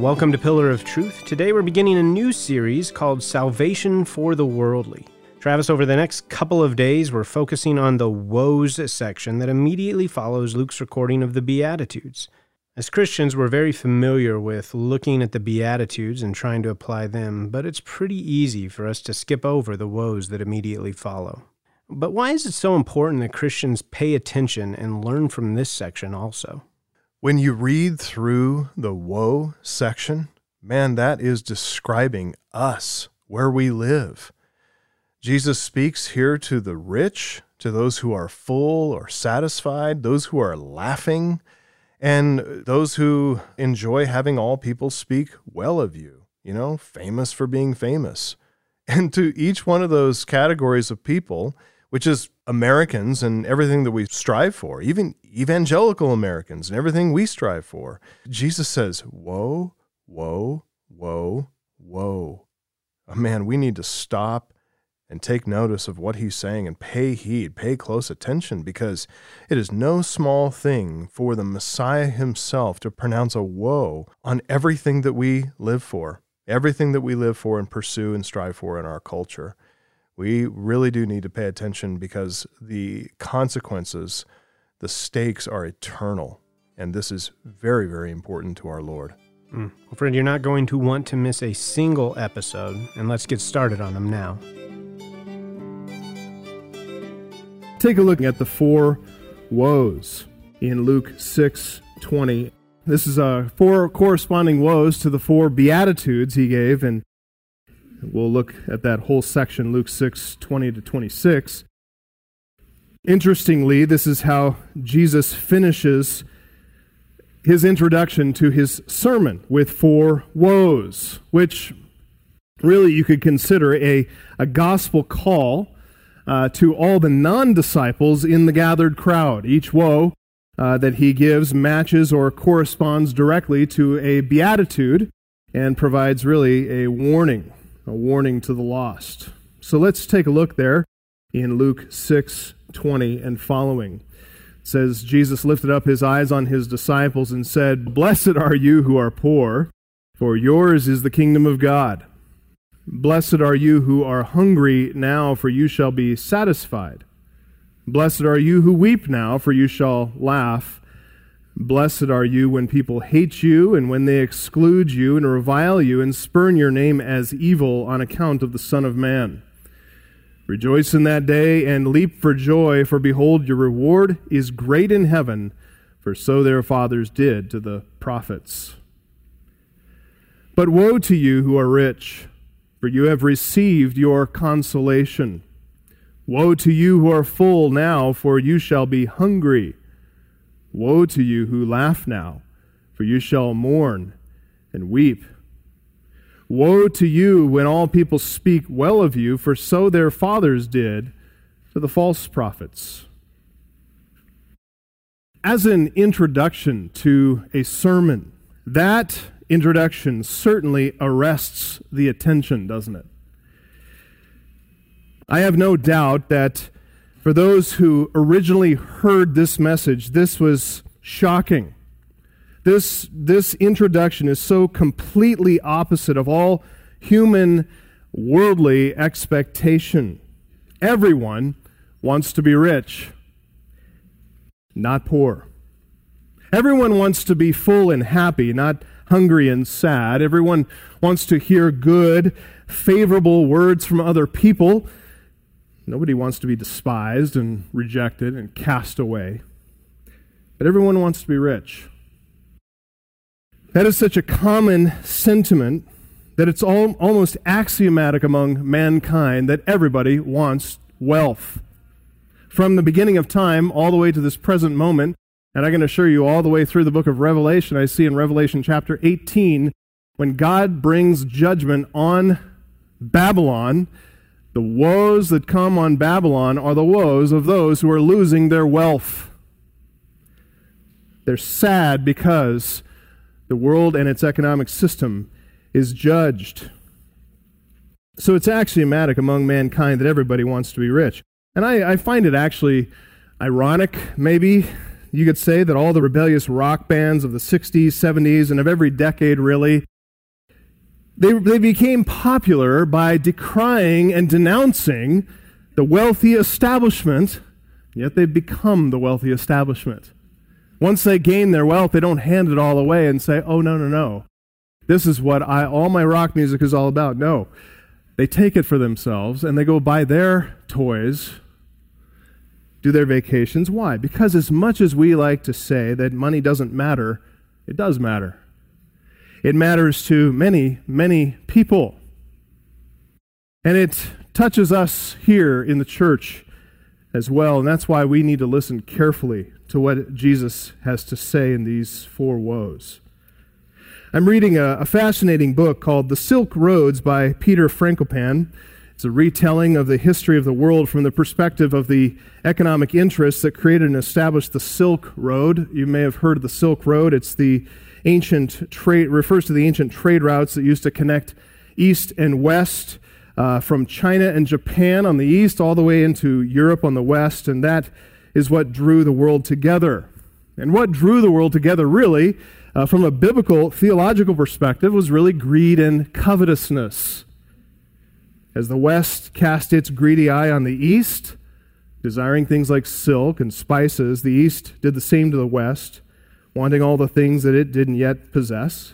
Welcome to Pillar of Truth. Today we're beginning a new series called Salvation for the Worldly. Travis, over the next couple of days, we're focusing on the woes section that immediately follows Luke's recording of the Beatitudes. As Christians, we're very familiar with looking at the Beatitudes and trying to apply them, but it's pretty easy for us to skip over the woes that immediately follow. But why is it so important that Christians pay attention and learn from this section also? When you read through the woe section, man, that is describing us, where we live. Jesus speaks here to the rich, to those who are full or satisfied, those who are laughing, and those who enjoy having all people speak well of you, famous for being famous. And to each one of those categories of people, which is Americans and everything that we strive for, even evangelical Americans and everything we strive for, Jesus says, woe, woe, woe, woe. Oh, man, we need to stop and take notice of what he's saying and pay heed, pay close attention, because it is no small thing for the Messiah himself to pronounce a woe on everything that we live for, everything that we live for and pursue and strive for in our culture. We really do need to pay attention because the consequences, the stakes are eternal, and this is very, very important to our Lord. Well, friend, you're not going to want to miss a single episode, and let's get started on them now. Take a look at the four woes in Luke 6:20. This is four corresponding woes to the four Beatitudes he gave, and we'll look at that whole section, Luke 6:20 to 26. Interestingly, this is how Jesus finishes his introduction to his sermon with four woes, which really you could consider a gospel call to all the non-disciples in the gathered crowd. Each woe that he gives matches or corresponds directly to a beatitude and provides really a warning to the lost. So let's take a look there in Luke 6:20 and following. It says, Jesus lifted up his eyes on his disciples and said, "Blessed are you who are poor, for yours is the kingdom of God. Blessed are you who are hungry now, for you shall be satisfied. Blessed are you who weep now, for you shall laugh. Blessed are you when people hate you, and when they exclude you, and revile you, and spurn your name as evil on account of the Son of Man. Rejoice in that day, and leap for joy, for behold, your reward is great in heaven, for so their fathers did to the prophets. But woe to you who are rich, for you have received your consolation. Woe to you who are full now, for you shall be hungry. Woe to you who laugh now, for you shall mourn and weep. Woe to you when all people speak well of you, for so their fathers did to the false prophets." As an introduction to a sermon, that introduction certainly arrests the attention, doesn't it? I have no doubt that for those who originally heard this message, this was shocking. This introduction is so completely opposite of all human worldly expectation. Everyone wants to be rich, not poor. Everyone wants to be full and happy, not hungry and sad. Everyone wants to hear good, favorable words from other people. Nobody wants to be despised and rejected and cast away. But everyone wants to be rich. That is such a common sentiment that it's almost axiomatic among mankind that everybody wants wealth. From the beginning of time all the way to this present moment, and I can assure you all the way through the book of Revelation, I see in Revelation chapter 18, when God brings judgment on Babylon, the woes that come on Babylon are the woes of those who are losing their wealth. They're sad because the world and its economic system is judged. So it's axiomatic among mankind that everybody wants to be rich. And I find it actually ironic, maybe, you could say, that all the rebellious rock bands of the 60s, 70s, and of every decade really They became popular by decrying and denouncing the wealthy establishment, yet they've become the wealthy establishment. Once they gain their wealth, they don't hand it all away and say, oh, no. This is what all my rock music is all about. No. They take it for themselves and they go buy their toys, do their vacations. Why? Because as much as we like to say that money doesn't matter, it does matter. It matters to many, many people. And it touches us here in the church as well, and that's why we need to listen carefully to what Jesus has to say in these four woes. I'm reading a fascinating book called The Silk Roads by Peter Frankopan. It's a retelling of the history of the world from the perspective of the economic interests that created and established the Silk Road. You may have heard of the Silk Road. It's the ancient trade, refers to the ancient trade routes that used to connect east and west from China and Japan on the east all the way into Europe on the west, and that is what drew the world together. And what drew the world together really, from a biblical theological perspective, was really greed and covetousness. As the West cast its greedy eye on the East, desiring things like silk and spices, the East did the same to the West, wanting all the things that it didn't yet possess.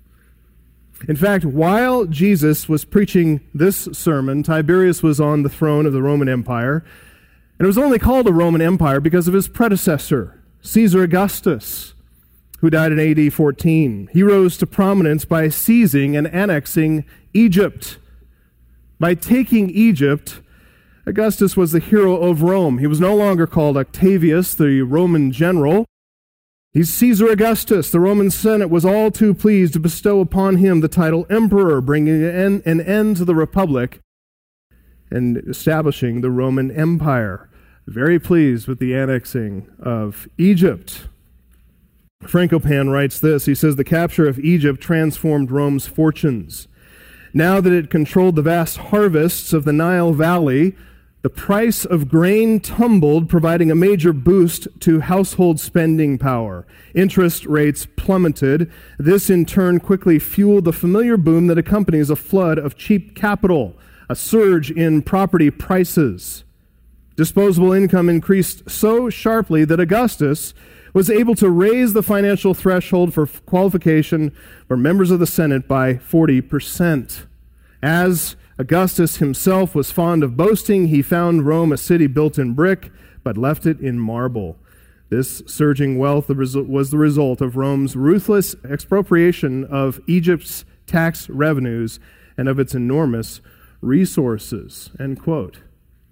In fact, while Jesus was preaching this sermon, Tiberius was on the throne of the Roman Empire, and it was only called a Roman Empire because of his predecessor, Caesar Augustus, who died in AD 14. He rose to prominence by seizing and annexing Egypt. By taking Egypt, Augustus was the hero of Rome. He was no longer called Octavius, the Roman general. He's Caesar Augustus. The Roman Senate was all too pleased to bestow upon him the title emperor, bringing an end to the republic and establishing the Roman Empire. Very pleased with the annexing of Egypt. Frankopan writes this. He says, the capture of Egypt transformed Rome's fortunes. Now that it controlled the vast harvests of the Nile Valley, the price of grain tumbled, providing a major boost to household spending power. Interest rates plummeted. This, in turn, quickly fueled the familiar boom that accompanies a flood of cheap capital, a surge in property prices. Disposable income increased so sharply that Augustus was able to raise the financial threshold for qualification for members of the Senate by 40%. As Augustus himself was fond of boasting, he found Rome a city built in brick, but left it in marble. This surging wealth was the result of Rome's ruthless expropriation of Egypt's tax revenues and of its enormous resources. End quote.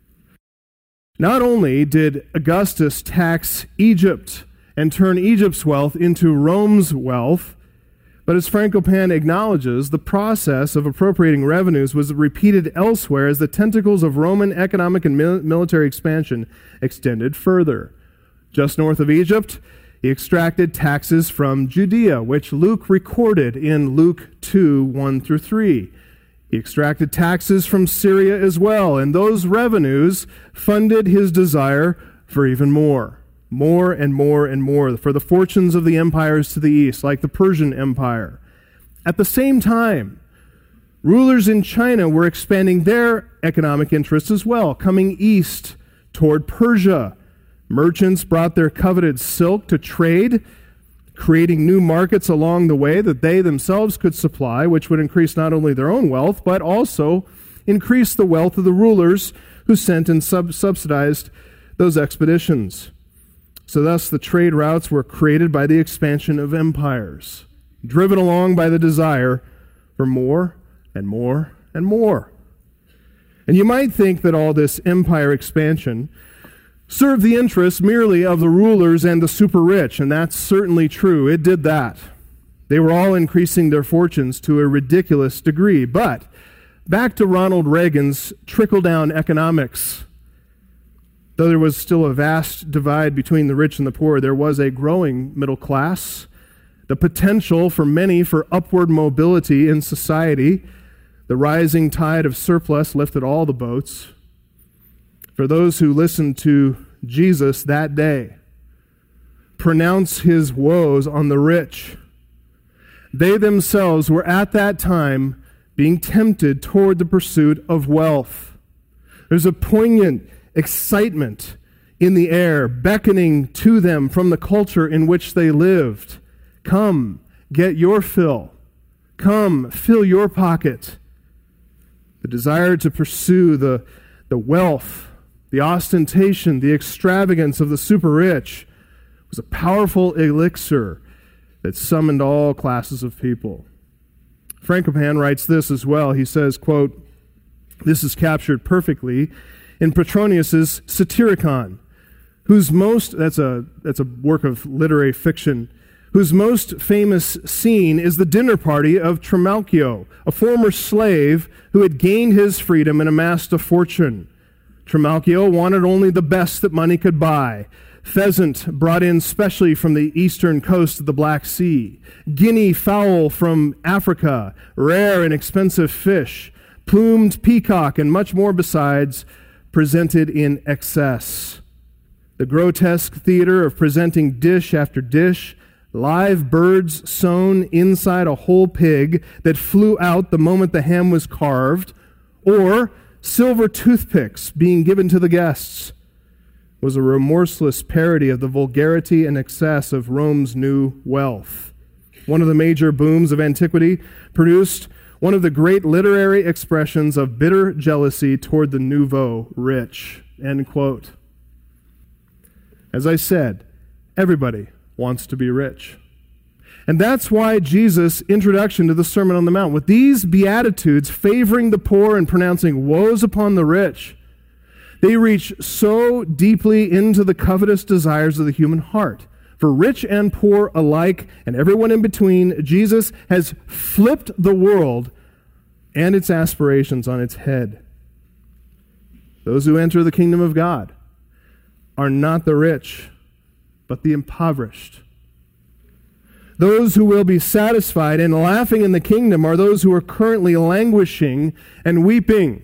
Not only did Augustus tax Egypt and turn Egypt's wealth into Rome's wealth, but as Frankopan acknowledges, the process of appropriating revenues was repeated elsewhere as the tentacles of Roman economic and military expansion extended further. Just north of Egypt, he extracted taxes from Judea, which Luke recorded in Luke 2, 1 through 3. He extracted taxes from Syria as well, and those revenues funded his desire for even more and more and more, for the fortunes of the empires to the east, like the Persian Empire. At the same time, rulers in China were expanding their economic interests as well, coming east toward Persia. Merchants brought their coveted silk to trade, creating new markets along the way that they themselves could supply, which would increase not only their own wealth, but also increase the wealth of the rulers who sent and subsidized those expeditions. So thus the trade routes were created by the expansion of empires, driven along by the desire for more and more and more. And you might think that all this empire expansion served the interests merely of the rulers and the super rich, and that's certainly true. It did that. They were all increasing their fortunes to a ridiculous degree. But back to Ronald Reagan's trickle-down economics. Though there was still a vast divide between the rich and the poor, there was a growing middle class, the potential for many for upward mobility in society. The rising tide of surplus lifted all the boats. For those who listened to Jesus that day pronounce his woes on the rich, they themselves were at that time being tempted toward the pursuit of wealth. There's a poignant excitement in the air, beckoning to them from the culture in which they lived. Come, get your fill. Come, fill your pocket. The desire to pursue the wealth, the ostentation, the extravagance of the super rich was a powerful elixir that summoned all classes of people. Frankopan writes this as well. He says, quote, "This is captured perfectly in Petronius's Satyricon, whose most," that's a work of literary fiction, "whose most famous scene is the dinner party of Trimalchio, a former slave who had gained his freedom and amassed a fortune. Trimalchio wanted only the best that money could buy: pheasant brought in specially from the eastern coast of the Black Sea, guinea fowl from Africa, rare and expensive fish, plumed peacock, and much more besides, presented in excess. The grotesque theater of presenting dish after dish, live birds sewn inside a whole pig that flew out the moment the ham was carved, or silver toothpicks being given to the guests, was a remorseless parody of the vulgarity and excess of Rome's new wealth. One of the major booms of antiquity produced one of the great literary expressions of bitter jealousy toward the nouveau rich." End quote. As I said, everybody wants to be rich. And that's why Jesus' introduction to the Sermon on the Mount, with these Beatitudes favoring the poor and pronouncing woes upon the rich, they reach so deeply into the covetous desires of the human heart. For rich and poor alike, and everyone in between, Jesus has flipped the world and its aspirations on its head. Those who enter the kingdom of God are not the rich, but the impoverished. Those who will be satisfied and laughing in the kingdom are those who are currently languishing and weeping.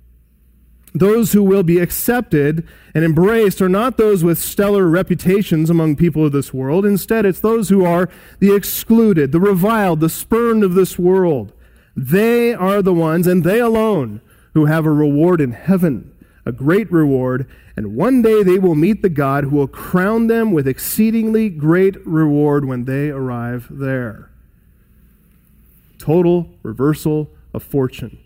Those who will be accepted and embraced are not those with stellar reputations among people of this world. Instead, it's those who are the excluded, the reviled, the spurned of this world. They are the ones, and they alone, who have a reward in heaven, a great reward, and one day they will meet the God who will crown them with exceedingly great reward when they arrive there. Total reversal of fortune.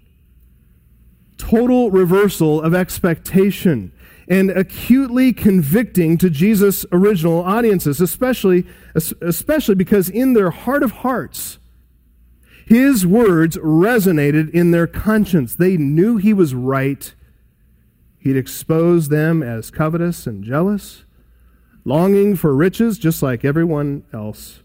Total reversal of expectation, and acutely convicting to Jesus' original audiences, especially because in their heart of hearts, his words resonated in their conscience. They knew he was right. He'd exposed them as covetous and jealous, longing for riches just like everyone else.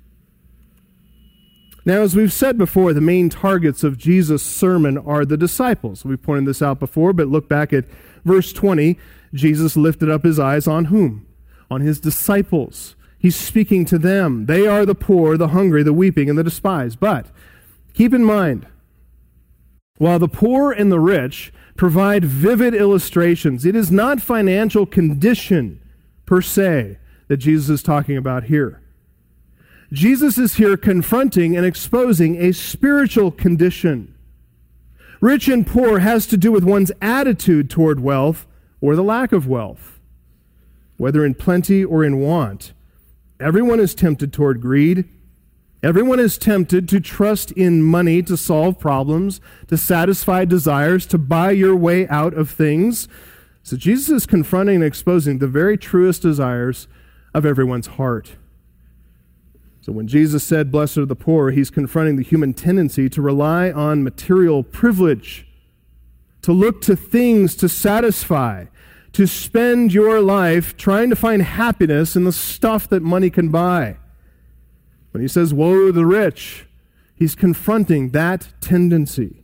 Now, as we've said before, the main targets of Jesus' sermon are the disciples. We've pointed this out before, but look back at verse 20. Jesus lifted up his eyes on whom? On his disciples. He's speaking to them. They are the poor, the hungry, the weeping, and the despised. But keep in mind, while the poor and the rich provide vivid illustrations, it is not financial condition per se that Jesus is talking about here. Jesus is here confronting and exposing a spiritual condition. Rich and poor has to do with one's attitude toward wealth or the lack of wealth, whether in plenty or in want. Everyone is tempted toward greed. Everyone is tempted to trust in money to solve problems, to satisfy desires, to buy your way out of things. So Jesus is confronting and exposing the very truest desires of everyone's heart. So when Jesus said, "Blessed are the poor," he's confronting the human tendency to rely on material privilege, to look to things to satisfy, to spend your life trying to find happiness in the stuff that money can buy. When he says, "Woe to the rich," he's confronting that tendency.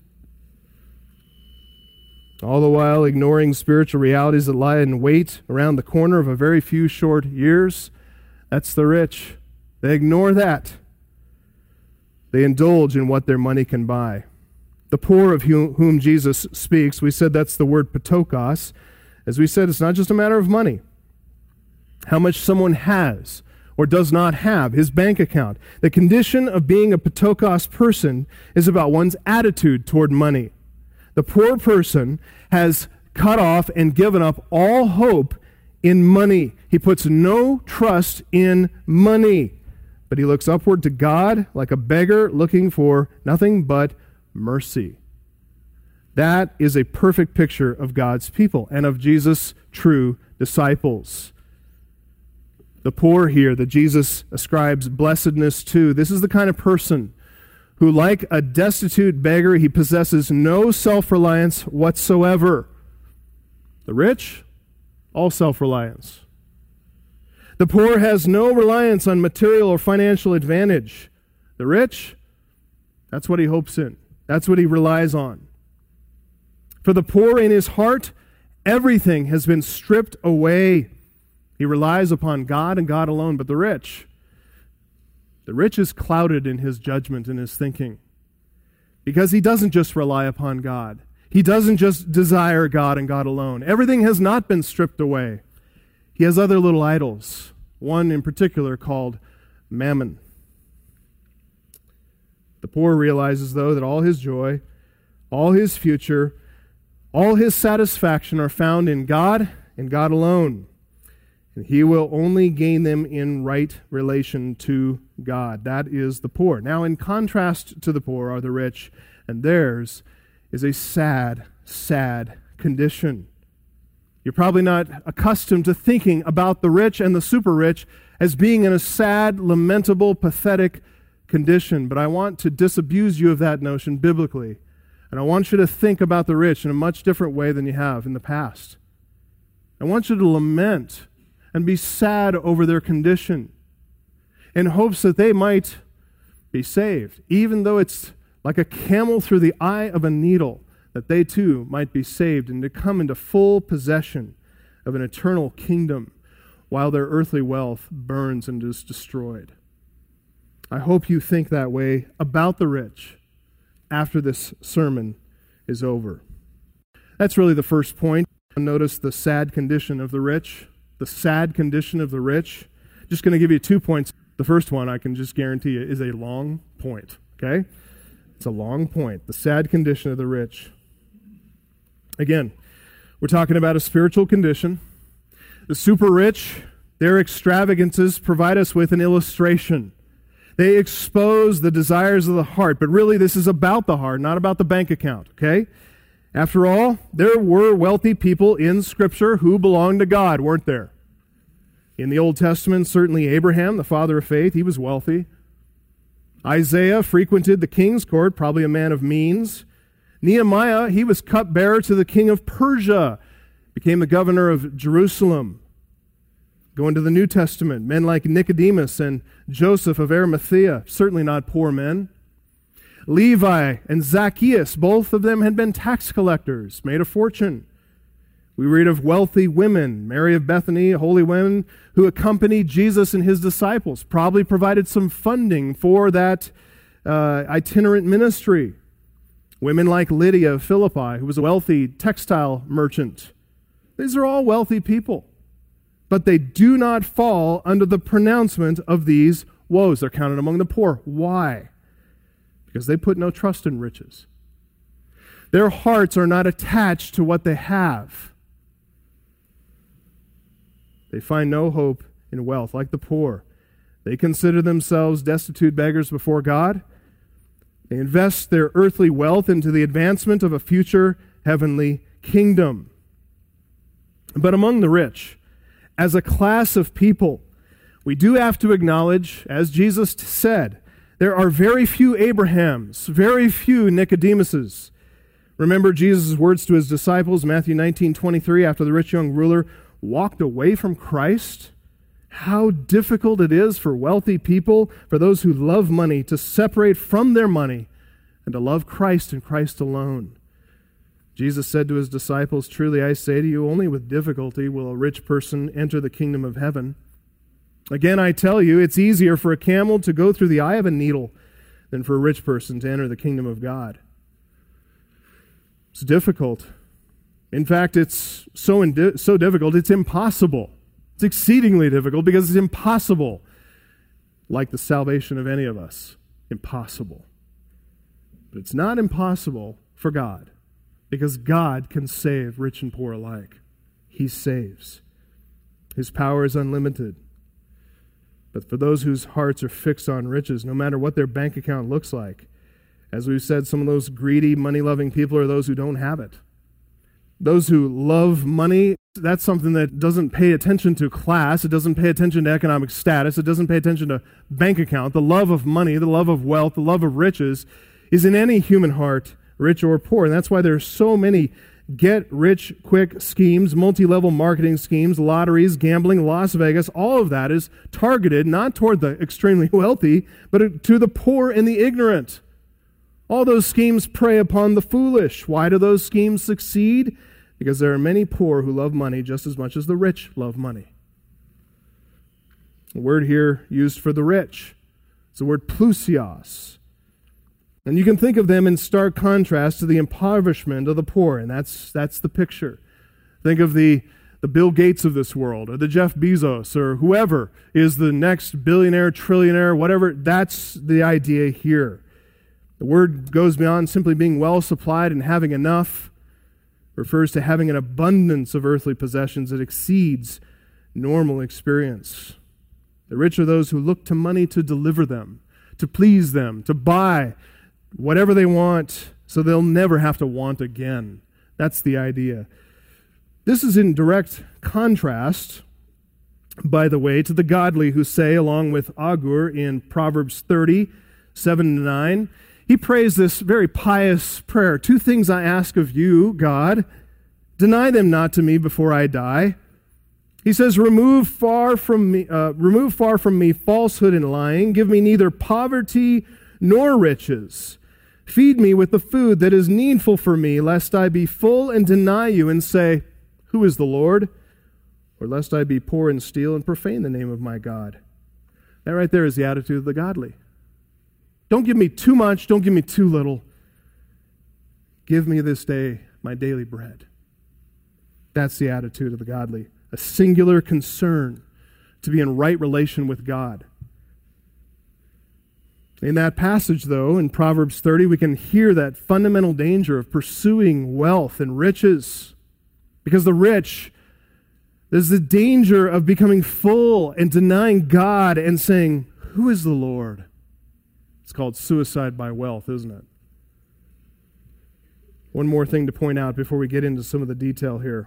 All the while ignoring spiritual realities that lie in wait around the corner of a very few short years. That's the rich. They ignore that. They indulge in what their money can buy. The poor of whom Jesus speaks, we said that's the word patokos. As we said, it's not just a matter of money. How much someone has, or does not have, his bank account. The condition of being a Ptochos person is about one's attitude toward money. The poor person has cut off and given up all hope in money. He puts no trust in money, but he looks upward to God like a beggar looking for nothing but mercy. That is a perfect picture of God's people and of Jesus' true disciples. The poor here that Jesus ascribes blessedness to, this is the kind of person who, like a destitute beggar, he possesses no self-reliance whatsoever. The rich, all self-reliance. The poor has no reliance on material or financial advantage. The rich, that's what he hopes in. That's what he relies on. For the poor in his heart, everything has been stripped away. He relies upon God and God alone. But the rich is clouded in his judgment and his thinking, because he doesn't just rely upon God. He doesn't just desire God and God alone. Everything has not been stripped away. He has other little idols, one in particular called mammon. The poor realizes, though, that all his joy, all his future, all his satisfaction are found in God and God alone. And he will only gain them in right relation to God. That is the poor. Now, in contrast to the poor are the rich, and theirs is a sad, sad condition. You're probably not accustomed to thinking about the rich and the super rich as being in a sad, lamentable, pathetic condition, but I want to disabuse you of that notion biblically. And I want you to think about the rich in a much different way than you have in the past. I want you to lament and be sad over their condition in hopes that they might be saved, even though it's like a camel through the eye of a needle, that they too might be saved and to come into full possession of an eternal kingdom while their earthly wealth burns and is destroyed. I hope you think that way about the rich after this sermon is over. That's really the first point. Notice the sad condition of the rich. The sad condition of the rich. Just going to give you 2 points. The first one, I can just guarantee you, is a long point. Okay? It's a long point. The sad condition of the rich. Again, we're talking about a spiritual condition. The super rich, their extravagances provide us with an illustration. They expose the desires of the heart, but really this is about the heart, not about the bank account, okay? After all, there were wealthy people in Scripture who belonged to God, weren't there? In the Old Testament, certainly Abraham, the father of faith, he was wealthy. Isaiah frequented the king's court, probably a man of means. Nehemiah, he was cupbearer to the king of Persia, became the governor of Jerusalem. Going to the New Testament, men like Nicodemus and Joseph of Arimathea, certainly not poor men. Levi and Zacchaeus, both of them had been tax collectors, made a fortune. We read of wealthy women, Mary of Bethany, holy women who accompanied Jesus and his disciples, probably provided some funding for that itinerant ministry. Women like Lydia of Philippi, who was a wealthy textile merchant. These are all wealthy people. But they do not fall under the pronouncement of these woes. They're counted among the poor. Why? Because they put no trust in riches. Their hearts are not attached to what they have. They find no hope in wealth, like the poor. They consider themselves destitute beggars before God. They invest their earthly wealth into the advancement of a future heavenly kingdom. But among the rich, as a class of people, we do have to acknowledge, as Jesus said, there are very few Abrahams, very few Nicodemuses. Remember Jesus' words to his disciples, Matthew 19:23, after the rich young ruler walked away from Christ? How difficult it is for wealthy people, for those who love money, to separate from their money and to love Christ and Christ alone. Jesus said to his disciples, "Truly I say to you, only with difficulty will a rich person enter the kingdom of heaven. Again, I tell you, it's easier for a camel to go through the eye of a needle than for a rich person to enter the kingdom of God." It's difficult. In fact, it's so difficult, it's impossible. It's exceedingly difficult because it's impossible like the salvation of any of us. Impossible. But it's not impossible for God, because God can save rich and poor alike. He saves. His power is unlimited. But for those whose hearts are fixed on riches, no matter what their bank account looks like, as we've said, some of those greedy, money-loving people are those who don't have it. Those who love money, that's something that doesn't pay attention to class. It doesn't pay attention to economic status. It doesn't pay attention to bank account. The love of money, the love of wealth, the love of riches is in any human heart, rich or poor. And that's why there are so many get-rich-quick schemes, multi-level marketing schemes, lotteries, gambling, Las Vegas. All of that is targeted not toward the extremely wealthy, but to the poor and the ignorant. All those schemes prey upon the foolish. Why do those schemes succeed? Because there are many poor who love money just as much as the rich love money. The word here used for the rich is the word plusios. And you can think of them in stark contrast to the impoverishment of the poor, and that's the picture. Think of the Bill Gates of this world, or the Jeff Bezos, or whoever is the next billionaire, trillionaire, whatever. That's the idea here. The word goes beyond simply being well supplied and having enough. It refers to having an abundance of earthly possessions that exceeds normal experience. The rich are those who look to money to deliver them, to please them, to buy whatever they want, so they'll never have to want again. That's the idea. This is in direct contrast, by the way, to the godly who say, along with Agur in Proverbs 30, 7-9, he prays this very pious prayer. 2 things I ask of you, God. Deny them not to me before I die. He says, remove far from me falsehood and lying. Give me neither poverty nor riches. Feed me with the food that is needful for me, lest I be full and deny you and say, who is the Lord? Or lest I be poor and steal and profane the name of my God. That right there is the attitude of the godly. Don't give me too much, don't give me too little. Give me this day my daily bread. That's the attitude of the godly. A singular concern to be in right relation with God. In that passage, though, in Proverbs 30, we can hear that fundamental danger of pursuing wealth and riches. Because the rich, there's the danger of becoming full and denying God and saying, who is the Lord? It's called suicide by wealth, isn't it? One more thing to point out before we get into some of the detail here.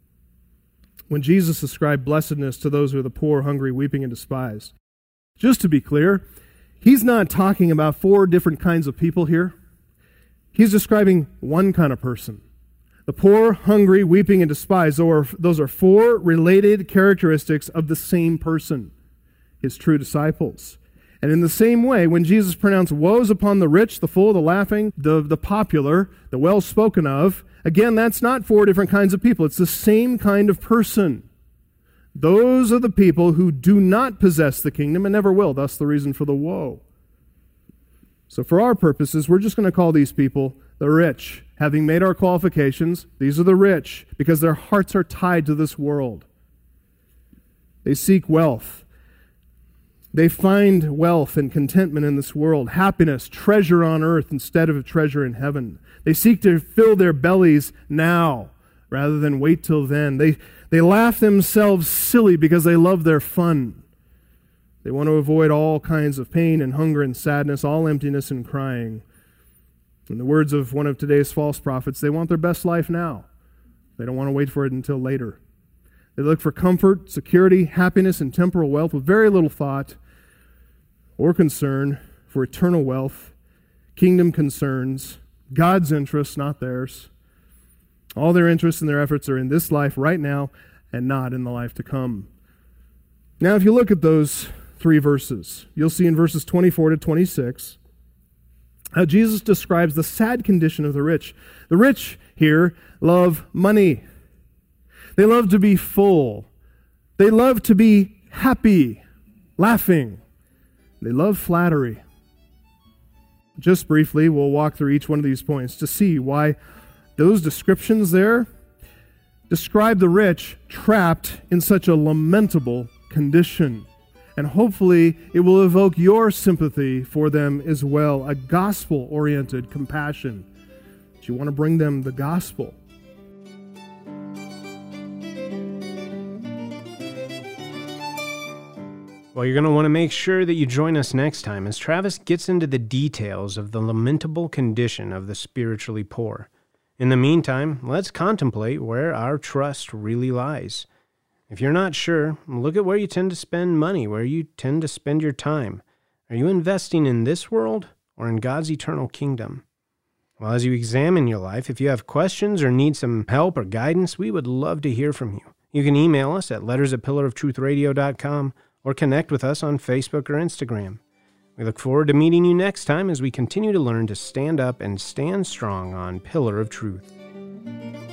When Jesus ascribed blessedness to those who are the poor, hungry, weeping, and despised, just to be clear, he's not talking about 4 different kinds of people here. He's describing one kind of person. The poor, hungry, weeping, and despised, those are 4 related characteristics of the same person, his true disciples. And in the same way, when Jesus pronounced woes upon the rich, the full, the laughing, the popular, the well-spoken of, again, that's not 4 different kinds of people. It's the same kind of person. Those are the people who do not possess the kingdom and never will. Thus the reason for the woe. So for our purposes, we're just going to call these people the rich. Having made our qualifications, these are the rich because their hearts are tied to this world. They seek wealth. They find wealth and contentment in this world, happiness, treasure on earth instead of a treasure in heaven. They seek to fill their bellies now rather than wait till then. They laugh themselves silly because they love their fun. They want to avoid all kinds of pain and hunger and sadness, all emptiness and crying. In the words of one of today's false prophets, they want their best life now. They don't want to wait for it until later. They look for comfort, security, happiness, and temporal wealth with very little thought or concern for eternal wealth, kingdom concerns, God's interests, not theirs. All their interests and their efforts are in this life right now and not in the life to come. Now, if you look at those 3 verses, you'll see in verses 24 to 26 how Jesus describes the sad condition of the rich. The rich here love money. They love to be full. They love to be happy, laughing. They love flattery. Just briefly, we'll walk through each one of these points to see why those descriptions there describe the rich trapped in such a lamentable condition. and hopefully it will evoke your sympathy for them as well, a gospel-oriented compassion. Do you want to bring them the gospel? Well, you're going to want to make sure that you join us next time as Travis gets into the details of the lamentable condition of the spiritually poor. In the meantime, let's contemplate where our trust really lies. If you're not sure, look at where you tend to spend money, where you tend to spend your time. Are you investing in this world or in God's eternal kingdom? Well, as you examine your life, if you have questions or need some help or guidance, we would love to hear from you. You can email us at letters@pillarofTruthRadio.com or connect with us on Facebook or Instagram. We look forward to meeting you next time as we continue to learn to stand up and stand strong on Pillar of Truth.